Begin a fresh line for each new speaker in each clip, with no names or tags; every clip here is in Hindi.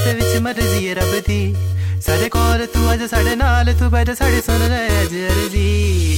दे विच मर्जी है रब दी साडे कोल तू अज साडे नाल तू बैठ साडी सुन ले अज अर्जी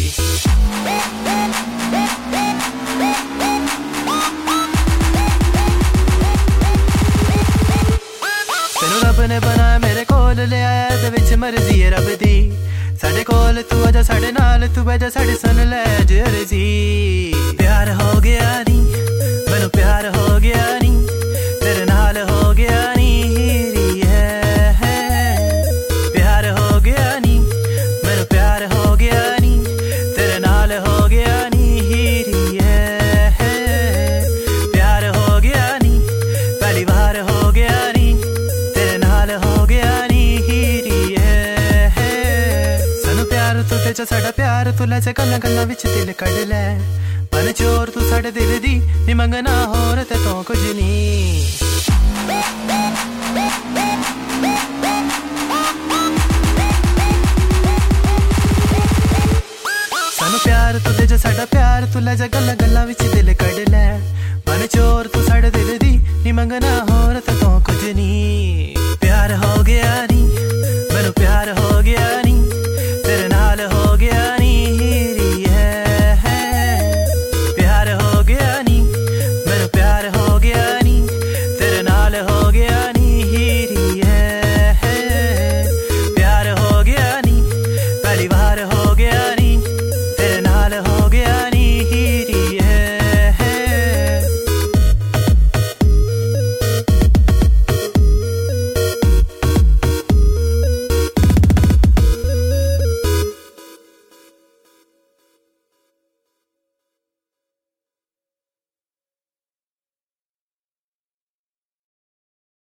तेनू रब ने बनाया मेरे कोल ले आया दे विच मर्जी है रब दी साडे कोल तू अज साडे नाल तू बैठ साडी सुन ले अज अर्जी प्यार हो गया नी मैनू प्यार हो गया नी तेरे नाल हो गया नी हीरी है प्यार हो गया नी मैनू प्यार हो गया नी तेरे नाल हो गया नी हीरी है प्यार हो गया नी पहली बार हो गया नी तेरे नाल हो गया नी हीरी है सानू प्यार तू ते साडा प्यार तू लै गल्लां गल्लां विच दिल कढ लै मन चोर तू साडे दिल दी नी मंगना होर ते तो कुछ नी सानू प्यार तू दे साडा प्यार तू लै गल्लां गल्लां विच दिल कढ लै मन चोर तू साडे दिल दी नी मंगना होर ते तो कुछ नी प्यार हो गया नी मैनू प्यार